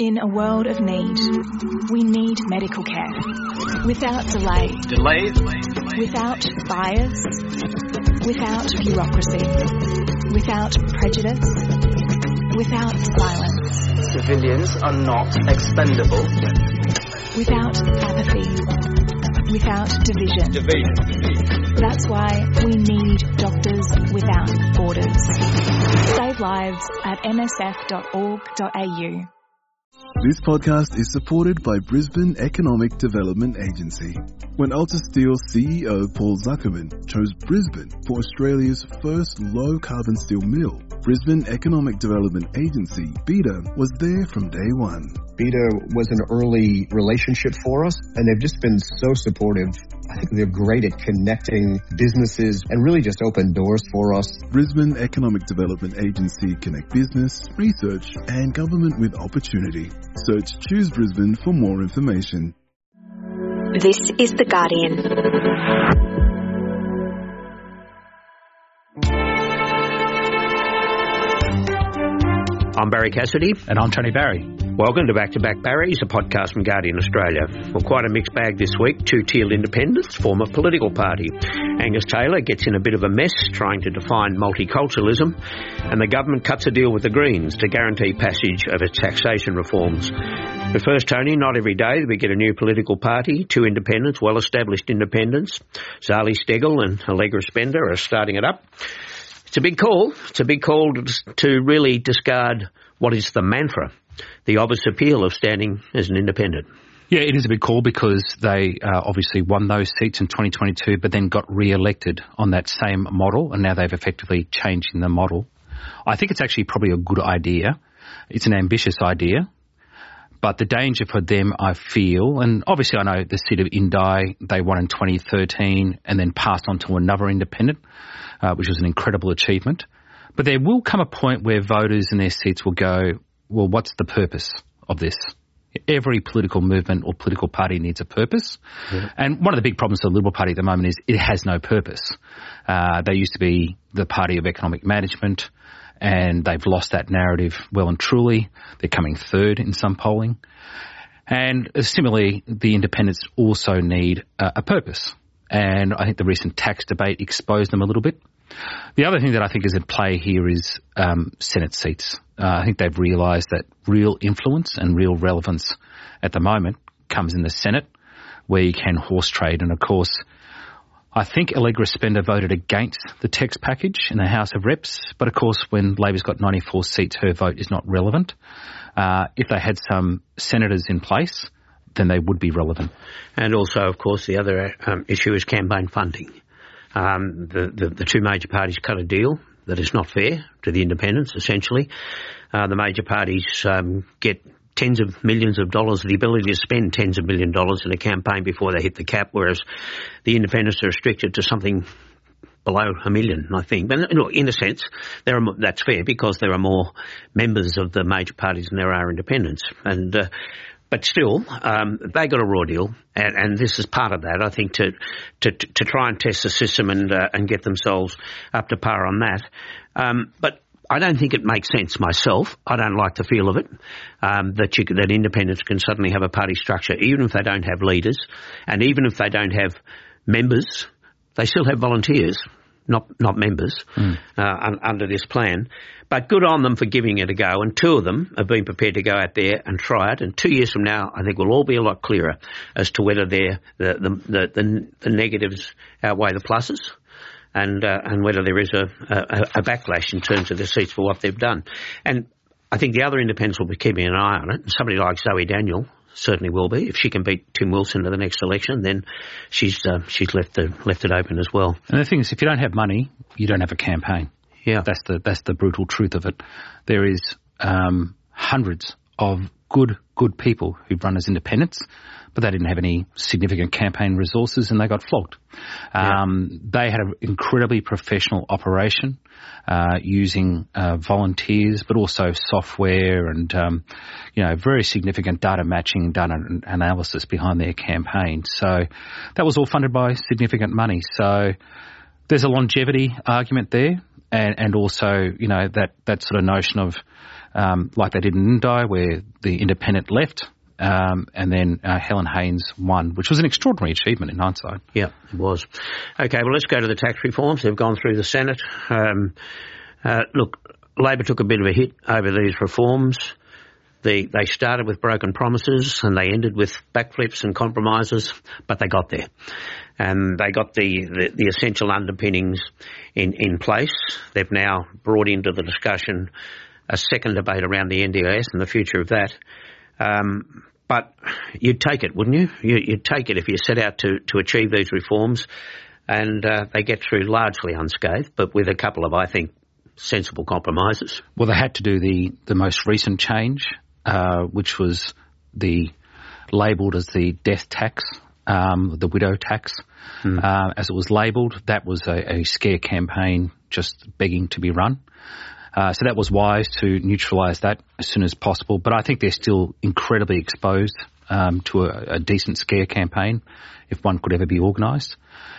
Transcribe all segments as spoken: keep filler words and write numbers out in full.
In a world of need, we need medical care. Without delay. Delay, delay, delay. Without bias. Without bureaucracy. Without prejudice. Without silence. Civilians are not expendable. Without apathy. Without division. Division. That's why we need Doctors Without Borders. Save lives at m s f dot org dot a u. This podcast is supported by Brisbane Economic Development Agency. When Ultasteel C E O Paul Zuckerman chose Brisbane for Australia's first low-carbon steel mill, Brisbane Economic Development Agency, B E D A, was there from day one. B E D A was an early relationship for us, and they've just been so supportive. I think they're great at connecting businesses and really just open doors for us. Brisbane Economic Development Agency connect business, research and government with opportunity. Search Choose Brisbane for more information. This is The Guardian. I'm Barry Cassidy. And I'm Tony Barry. Welcome to Back to Back Barry's, a podcast from Guardian Australia. Well, quite a mixed bag this week. Two-tiered independents form a political party. Angus Taylor gets in a bit of a mess trying to define multiculturalism, and the government cuts a deal with the Greens to guarantee passage of its taxation reforms. But first, Tony, not every day do we get a new political party. Two independents, well-established independents, Zali Steggall and Allegra Spender, are starting it up. It's a big call. It's a big call to, to really discard what is the mantra, the obvious appeal of standing as an independent. Yeah, it is a big call because they uh, obviously won those seats in twenty twenty-two but then got re-elected on that same model, and now they've effectively changed in the model. I think it's actually probably a good idea. It's an ambitious idea. But the danger for them, I feel, and obviously I know the seat of Indi, they won in twenty thirteen and then passed on to another independent, uh, which was an incredible achievement. But there will come a point where voters in their seats will go, well, what's the purpose of this? Every political movement or political party needs a purpose. Yeah. And one of the big problems of the Liberal Party at the moment is it has no purpose. Uh, they used to be the party of economic management, and they've lost that narrative well and truly. They're coming third in some polling. And similarly, the independents also need a, a purpose. And I think the recent tax debate exposed them a little bit. The other thing that I think is at play here is um, Senate seats. Uh, I think they've realised that real influence and real relevance at the moment comes in the Senate, where you can horse trade. And of course, I think Allegra Spender voted against the tax package in the House of Reps, but of course when Labor's got ninety-four seats, her vote is not relevant. Uh, if they had some senators in place, then they would be relevant. And also, of course, the other um, issue is campaign funding. Um, the, the, the two major parties cut a deal that is not fair to the independents, essentially. Uh, the major parties um, get tens of millions of dollars, the ability to spend tens of million dollars in a campaign before they hit the cap, whereas the independents are restricted to something below a million, I think. But look, in a sense, there are, that's fair because there are more members of the major parties than there are independents. And uh, But still, um, they got a raw deal, and, and this is part of that, I think, to to, to try and test the system and uh, and get themselves up to par on that. Um, but I don't think it makes sense myself. I don't like the feel of it, um, that you, that independents can suddenly have a party structure, even if they don't have leaders, and even if they don't have members, they still have volunteers, not not members, mm. uh, un, under this plan. But good on them for giving it a go, and two of them have been prepared to go out there and try it. And two years from now, I think we'll all be a lot clearer as to whether the the the, the, the negatives outweigh the pluses, and uh, and whether there is a, a, a backlash in terms of the seats for what they've done. And I think the other independents will be keeping an eye on it. And somebody like Zoe Daniel certainly will be. If she can beat Tim Wilson to the next election, then she's uh, she's left the left it open as well. And the thing is, if you don't have money, you don't have a campaign. Yeah, that's the that's the brutal truth of it. There is um, hundreds of good good people who've run as independents, but they didn't have any significant campaign resources, and they got flogged. Yeah. Um, they had an incredibly professional operation uh, using uh, volunteers, but also software and um, you know very significant data matching, data analysis behind their campaign. So that was all funded by significant money. So there's a longevity argument there. And, and also, you know, that, that sort of notion of um, like they did in Indi, where the independent left, um, and then uh, Helen Haynes won, which was an extraordinary achievement in hindsight. Yeah, it was. Okay, well, let's go to the tax reforms. They've gone through the Senate. Um, uh, look, Labor took a bit of a hit over these reforms. The, they started with broken promises and they ended with backflips and compromises, but they got there. And they got the, the, the essential underpinnings in, in place. They've now brought into the discussion a second debate around the N D I S and the future of that. Um, but you'd take it, wouldn't you? you? You'd take it if you set out to, to achieve these reforms, and uh, they get through largely unscathed, but with a couple of, I think, sensible compromises. Well, they had to do the, the most recent change, uh, which was the labelled as the death tax, um, the widow tax, mm. uh, as it was labelled. That was a, a scare campaign just begging to be run. Uh, so that was wise to neutralise that as soon as possible. But I think they're still incredibly exposed um, to a, a decent scare campaign, if one could ever be organised.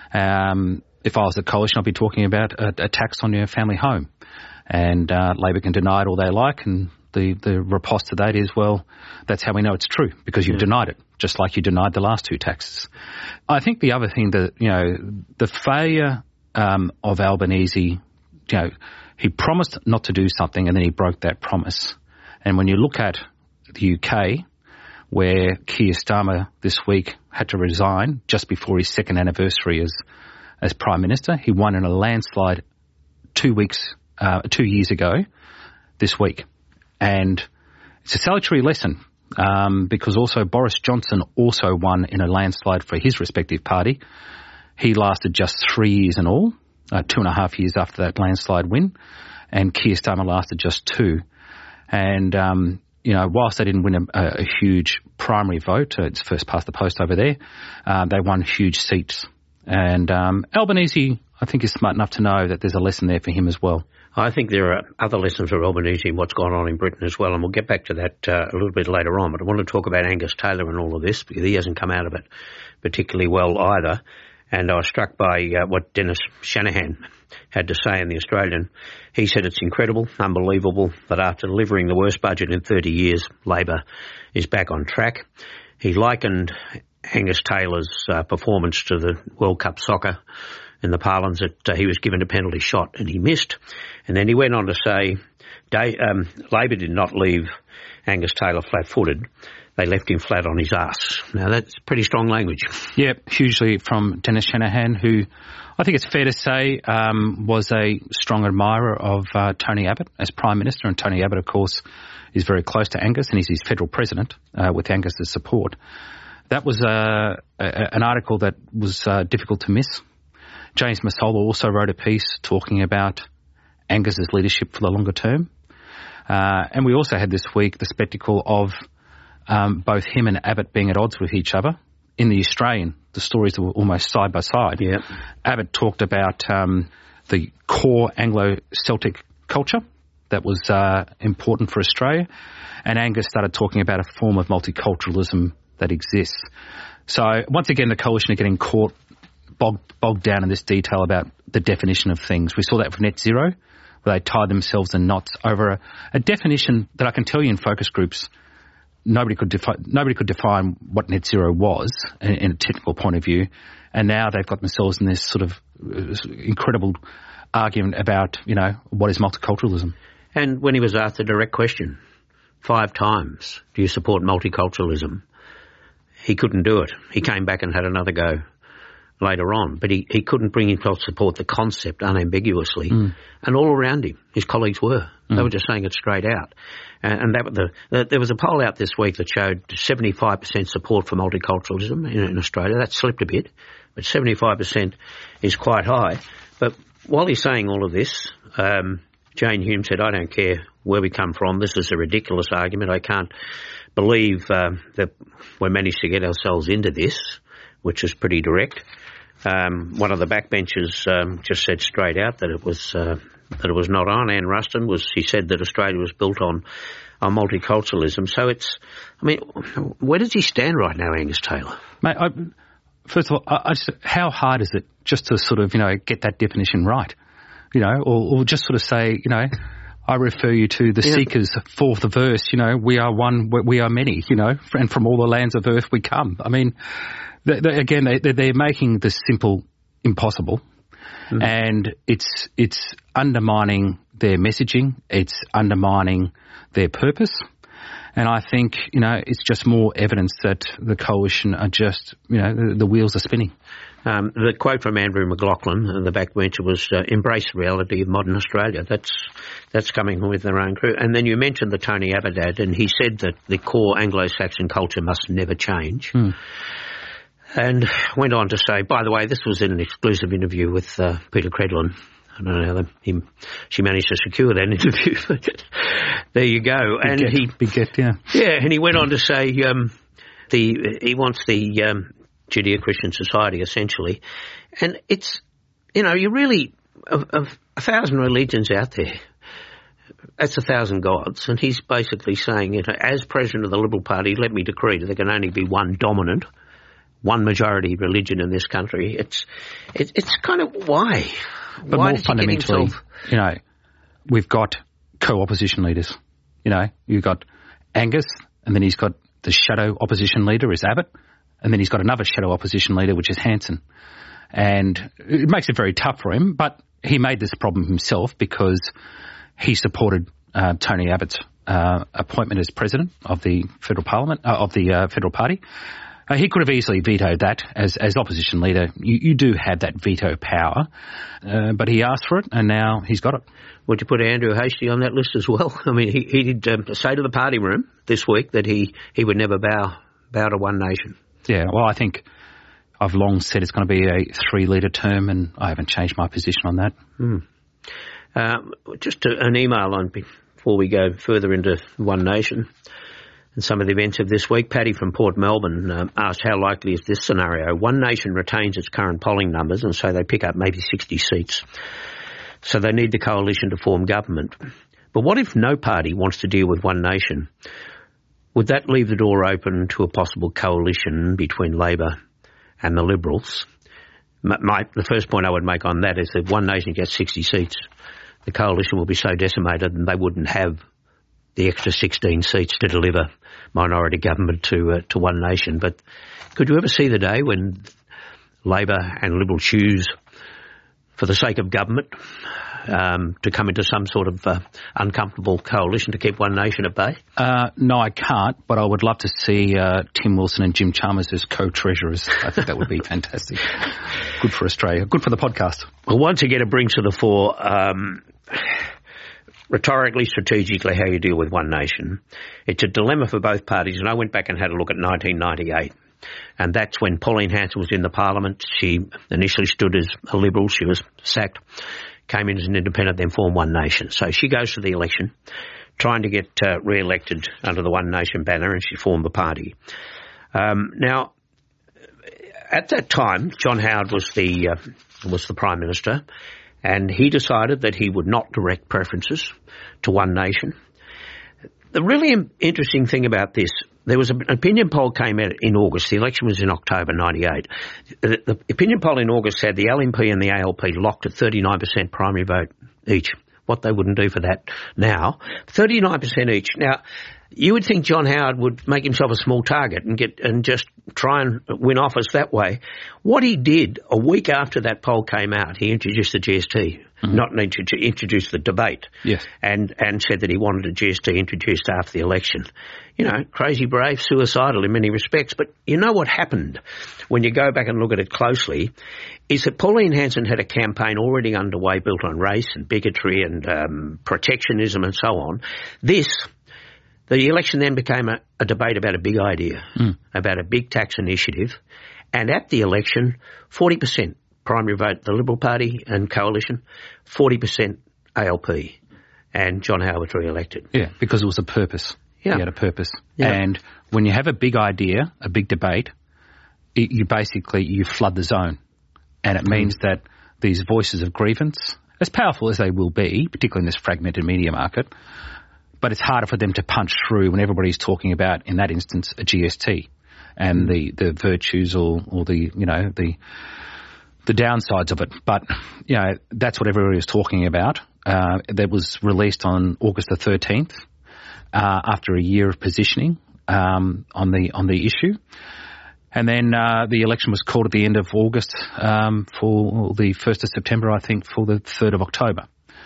Um, if I was the coalition, I'd be talking about a, a tax on your family home. And uh, Labor can deny it all they like, and the, the riposte to that is, well, that's how we know it's true, because you've yeah. denied it, just like you denied the last two taxes. I think the other thing that, you know, the failure um, of Albanese, you know, he promised not to do something and then he broke that promise. And when you look at the U K, where Keir Starmer this week had to resign just before his second anniversary as as Prime Minister, he won in a landslide two weeks Uh, two years ago this week. And it's a salutary lesson um, because also Boris Johnson also won in a landslide for his respective party. He lasted just three years in all, uh, two and a half years after that landslide win, and Keir Starmer lasted just two. And, um, you know, whilst they didn't win a, a huge primary vote, uh, it's first past the post over there, uh, they won huge seats. And um, Albanese, I think, is smart enough to know that there's a lesson there for him as well. I think there are other lessons for Albanese in what's gone on in Britain as well, and we'll get back to that uh, a little bit later on. But I want to talk about Angus Taylor and all of this, because he hasn't come out of it particularly well either. And I was struck by uh, what Dennis Shanahan had to say in The Australian. He said it's incredible, unbelievable, that after delivering the worst budget in thirty years, Labor is back on track. He likened Angus Taylor's uh, performance to the World Cup soccer in the parlance that uh, he was given a penalty shot and he missed. And then he went on to say, Day, um, Labor did not leave Angus Taylor flat-footed. They left him flat on his arse. Now, that's pretty strong language. Yeah, hugely from Dennis Shanahan, who I think it's fair to say um, was a strong admirer of uh, Tony Abbott as Prime Minister. And Tony Abbott, of course, is very close to Angus and he's his federal president uh, with Angus's support. That was uh, a, an article that was uh, difficult to miss. James Massola also wrote a piece talking about Angus's leadership for the longer term. Uh, and we also had this week the spectacle of um, both him and Abbott being at odds with each other. In the Australian, the stories were almost side by side. Yeah. Abbott talked about um, the core Anglo-Celtic culture that was uh, important for Australia. And Angus started talking about a form of multiculturalism that exists. So once again, the coalition are getting caught Bogged, bogged down in this detail about the definition of things. We saw that for net zero, where they tied themselves in knots over a, a definition that I can tell you in focus groups, nobody could defi- nobody could define what net zero was in, in a technical point of view, and now they've got themselves in this sort of uh, incredible argument about, you know, what is multiculturalism. And when he was asked a direct question five times, do you support multiculturalism? He couldn't do it. He came back and had another go later on, but he, he couldn't bring himself to support the concept unambiguously. Mm. And all around him, his colleagues were. Mm. They were just saying it straight out. And, and that the, the, there was a poll out this week that showed seventy-five percent support for multiculturalism in, in Australia. That slipped a bit, but seventy-five percent is quite high. But while he's saying all of this, um, Jane Hume said, I don't care where we come from. This is a ridiculous argument. I can't believe uh, that we managed to get ourselves into this, which is pretty direct. Um, one of the backbenchers um, just said straight out that it was uh, that it was not on. Anne Ruston was. He said that Australia was built on on multiculturalism. So it's. I mean, where does he stand right now, Angus Taylor? Mate, I, first of all, I, I just, how hard is it just to sort of, you know, get that definition right, you know, or, or just sort of say, you know, I refer you to the yeah. Seekers' fourth verse, you know, we are one, we are many, you know, and from all the lands of earth we come. I mean, they, they, again, they, they're making the simple impossible, mm-hmm. and it's it's undermining their messaging, it's undermining their purpose. And I think, you know, it's just more evidence that the coalition are just, you know, the, the wheels are spinning. Um, the quote from Andrew McLaughlin, the backbencher, was uh, embrace the reality of modern Australia. That's that's coming with their own crew. And then you mentioned the Tony Abbott ad, and he said that the core Anglo-Saxon culture must never change. Mm. And went on to say, by the way, this was in an exclusive interview with uh, Peter Credlin. I don't know how he, she managed to secure that interview, but there you go. Big and get, he, big get, yeah, yeah, and he went on to say um, the he wants the um, Judeo-Christian society essentially, and it's you know you really of, of a thousand religions out there, that's a thousand gods, and he's basically saying, you know, as president of the Liberal Party, let me decree that there can only be one dominant, one majority religion in this country. It's it, it's kind of why. But Why more fundamentally, himself... you know, we've got co-opposition leaders. You know, you've got Angus, and then he's got the shadow opposition leader is Abbott, and then he's got another shadow opposition leader, which is Hanson. And it makes it very tough for him, but he made this problem himself because he supported uh, Tony Abbott's uh, appointment as president of the federal parliament, uh, of the uh, federal party. Uh, he could have easily vetoed that as as opposition leader. You, you do have that veto power, uh, but he asked for it, and now he's got it. Would you put Andrew Hastie on that list as well? I mean, he, he did um, say to the party room this week that he, he would never bow bow to one nation. Yeah, well, I think I've long said it's going to be a three-leader term, and I haven't changed my position on that. Mm. Uh, just to, an email on before we go further into One Nation. And some of the events of this week, Paddy from Port Melbourne uh, asked how likely is this scenario? One Nation retains its current polling numbers, and so they pick up maybe sixty seats. So they need the coalition to form government. But what if no party wants to deal with One Nation? Would that leave the door open to a possible coalition between Labor and the Liberals? My, my, the first point I would make on that is that One Nation gets sixty seats. The coalition will be so decimated and they wouldn't have the extra sixteen seats to deliver minority government to uh, to One Nation. But could you ever see the day when Labor and Liberal choose, for the sake of government, um, to come into some sort of uh, uncomfortable coalition to keep One Nation at bay? Uh, no, I can't, but I would love to see uh, Tim Wilson and Jim Chalmers as co-treasurers. I think that would be fantastic. Good for Australia. Good for the podcast. Well, once again, it brings to the fore... Um, rhetorically, strategically, how you deal with One Nation. It's a dilemma for both parties, and I went back and had a look at nineteen ninety-eight, and that's when Pauline Hanson was in the parliament. She initially stood as a Liberal. She was sacked, came in as an independent, then formed One Nation. So she goes to the election, trying to get uh, re-elected under the One Nation banner, and she formed the party. Um, now, at that time, John Howard was the uh, was the Prime Minister, and he decided that he would not direct preferences to One Nation. The really interesting thing about this, there was an opinion poll came out in August. The election was in October ninety-eight. The, the opinion poll in August said the L N P and the A L P locked at thirty-nine percent primary vote each. What they wouldn't do for that now. thirty-nine percent each. Now, you would think John Howard would make himself a small target and get and just try and win office that way. What he did a week after that poll came out, he introduced the G S T, mm-hmm. not to introduce the debate, yes, and and said that he wanted a G S T introduced after the election. You know, crazy brave, suicidal in many respects. But you know what happened when you go back and look at it closely is that Pauline Hanson had a campaign already underway built on race and bigotry and um, protectionism and so on. This. The election then became a, a debate about a big idea, mm. about a big tax initiative. And at the election, forty percent primary vote, the Liberal Party and Coalition, forty percent A L P. And John Howard was re-elected. Yeah, because it was a purpose. Yeah. He had a purpose. Yeah. And when you have a big idea, a big debate, it, you basically, you flood the zone. And it mm. means that these voices of grievance, as powerful as they will be, particularly in this fragmented media market, but it's harder for them to punch through when everybody's talking about, in that instance, a G S T and the, the virtues or, or the, you know, the the downsides of it. But, you know, that's what everybody was talking about. uh, that was released on August the thirteenth uh, after a year of positioning um, on the on the issue. And then uh, the election was called at the end of August um, for the first of September, I think, for the third of October.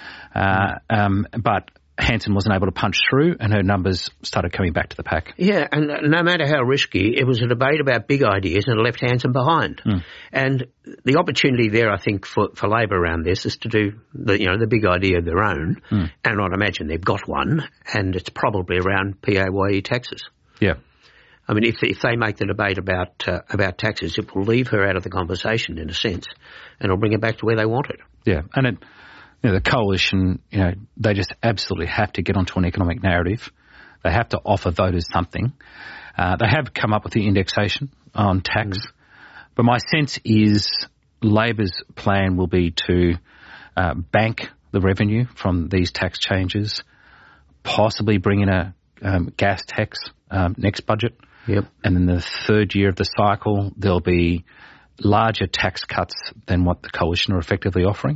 Uh, um, but Hanson wasn't able to punch through, and her numbers started coming back to the pack. Yeah, and no matter how risky, it was a debate about big ideas and it left Hanson behind. Mm. And the opportunity there, I think, for, for Labor around this is to do the, you know, the big idea of their own. Mm. And I'd imagine they've got one, and it's probably around P A Y E taxes. Yeah. I mean, if if they make the debate about uh, about taxes, it will leave her out of the conversation in a sense, and it'll bring it back to where they want it. Yeah, and it, you know, the coalition, you know, they just absolutely have to get onto an economic narrative. They have to offer voters something. Uh, they have come up with the indexation on tax, mm. but my sense is Labor's plan will be to uh, bank the revenue from these tax changes, possibly bring in a um, gas tax um, next budget. Yep. And in the third year of the cycle, there'll be larger tax cuts than what the coalition are effectively offering,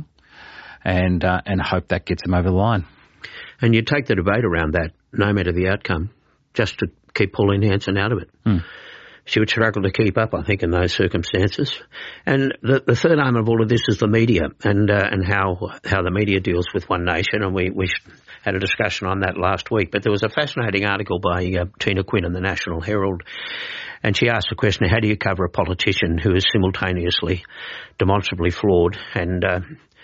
and uh, and hope that gets them over the line. And you take the debate around that, no matter the outcome, just to keep Pauline Hanson out of it. Mm. She would struggle to keep up, I think, in those circumstances. And the, the third arm of all of this is the media, and uh, and how how the media deals with One Nation, and we we had a discussion on that last week. But there was a fascinating article by uh, Tina Quinn in the National Herald, and she asked the question, how do you cover a politician who is simultaneously demonstrably flawed and uh,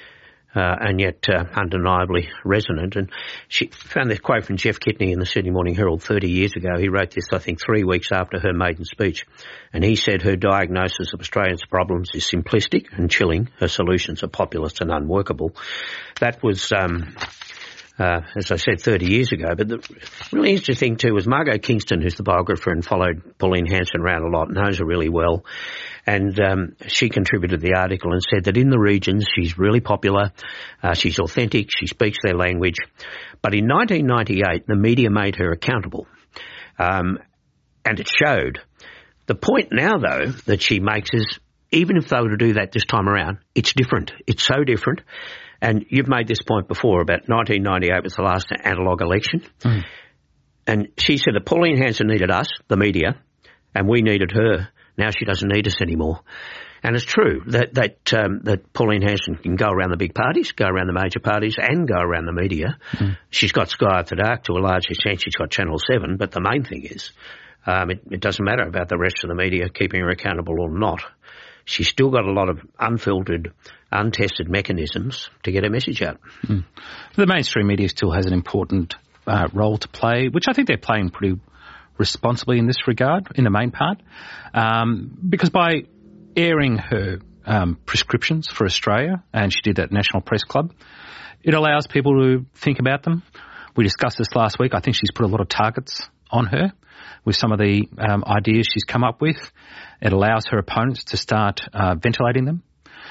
uh, and yet uh, undeniably resonant? And she found this quote from Jeff Kitney in the Sydney Morning Herald thirty years ago. He wrote this, I think, three weeks after her maiden speech. And he said her diagnosis of Australians' problems is simplistic and chilling. Her solutions are populist and unworkable. That was... Um, Uh, as I said, thirty years ago. But the really interesting thing, too, was Margot Kingston, who's the biographer and followed Pauline Hanson around a lot, knows her really well. And um, she contributed the article and said that in the regions she's really popular, uh, she's authentic, she speaks their language. But in nineteen ninety-eight, the media made her accountable. Um, and it showed. The point now, though, that she makes is, even if they were to do that this time around, it's different. It's so different. And you've made this point before about nineteen ninety-eight was the last analogue election. Mm. And she said that Pauline Hanson needed us, the media, and we needed her. Now she doesn't need us anymore. And it's true that that um, that Pauline Hanson can go around the big parties, go around the major parties, and go around the media. Mm. She's got Sky After Dark to a large extent. She's got Channel seven. But the main thing is um, it, it doesn't matter about the rest of the media keeping her accountable or not. She's still got a lot of unfiltered, untested mechanisms to get her message out. Mm. The mainstream media still has an important uh, role to play, which I think they're playing pretty responsibly in this regard, in the main part, um, because by airing her um, prescriptions for Australia, and she did that at National Press Club, it allows people to think about them. We discussed this last week. I think she's put a lot of targets on her with some of the um, ideas she's come up with. It allows her opponents to start uh, ventilating them.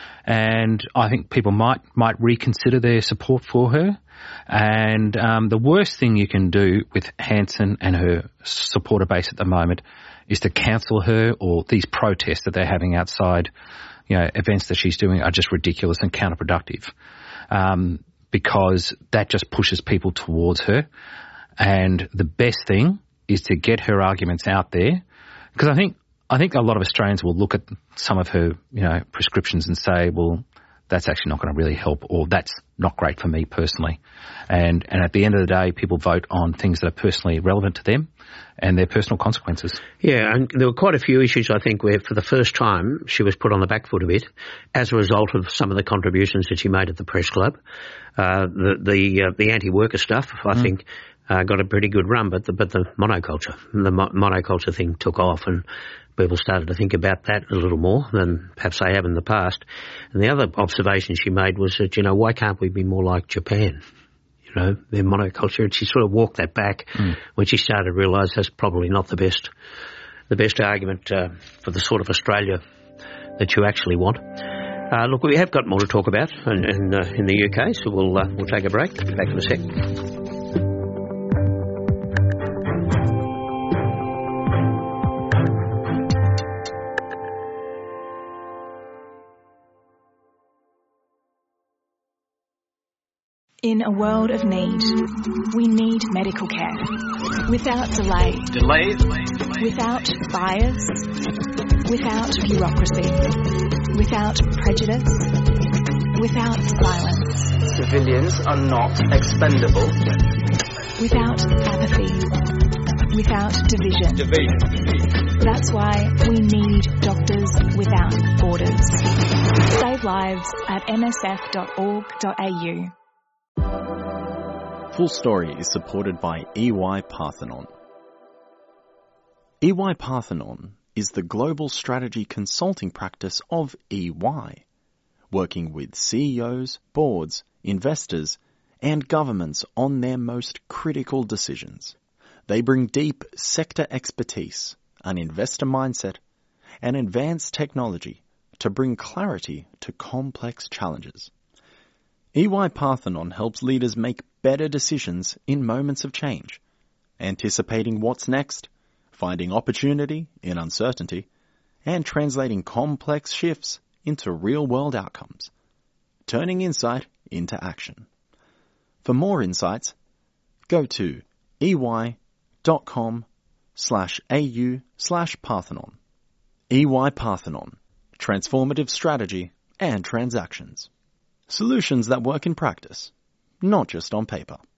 And I think people might might reconsider their support for her. And um, the worst thing you can do with Hanson and her supporter base at the moment is to cancel her, or these protests that they're having outside, you know, events that she's doing are just ridiculous and counterproductive, um, because that just pushes people towards her. And the best thing is to get her arguments out there, because I think I think a lot of Australians will look at some of her, you know, prescriptions and say, well, that's actually not going to really help, or that's not great for me personally. And and at the end of the day, people vote on things that are personally relevant to them and their personal consequences. Yeah, and there were quite a few issues, I think, where for the first time she was put on the back foot a bit as a result of some of the contributions that she made at the press club. Uh, the the, uh, the anti-worker stuff, I mm. think, uh, got a pretty good run, but the, but the monoculture, the mo- monoculture thing took off, and people started to think about that a little more than perhaps they have in the past. And the other observation she made was that, you know, why can't we be more like Japan? You know, their monoculture. And she sort of walked that back mm. when she started to realise that's probably not the best, the best argument uh, for the sort of Australia that you actually want. Uh, look, we have got more to talk about in, in, uh, in the U K, so we'll uh, we'll take a break. Be back in a sec. In a world of need, we need medical care. Without delay. Delay. Without bias. Without bureaucracy. Without prejudice. Without silence. Civilians are not expendable. Without apathy. Without division. Division. That's why we need Doctors Without Borders. Save lives at m s f dot org dot a u. Full Story is supported by E Y Parthenon. E Y Parthenon is the global strategy consulting practice of E Y, working with C E Os, boards, investors, and governments on their most critical decisions. They bring deep sector expertise, an investor mindset, and advanced technology to bring clarity to complex challenges. E Y Parthenon helps leaders make better decisions in moments of change, anticipating what's next, finding opportunity in uncertainty, and translating complex shifts into real-world outcomes, turning insight into action. For more insights, go to ey.com slash au slash Parthenon. E Y Parthenon, transformative strategy and transactions. Solutions that work in practice, not just on paper.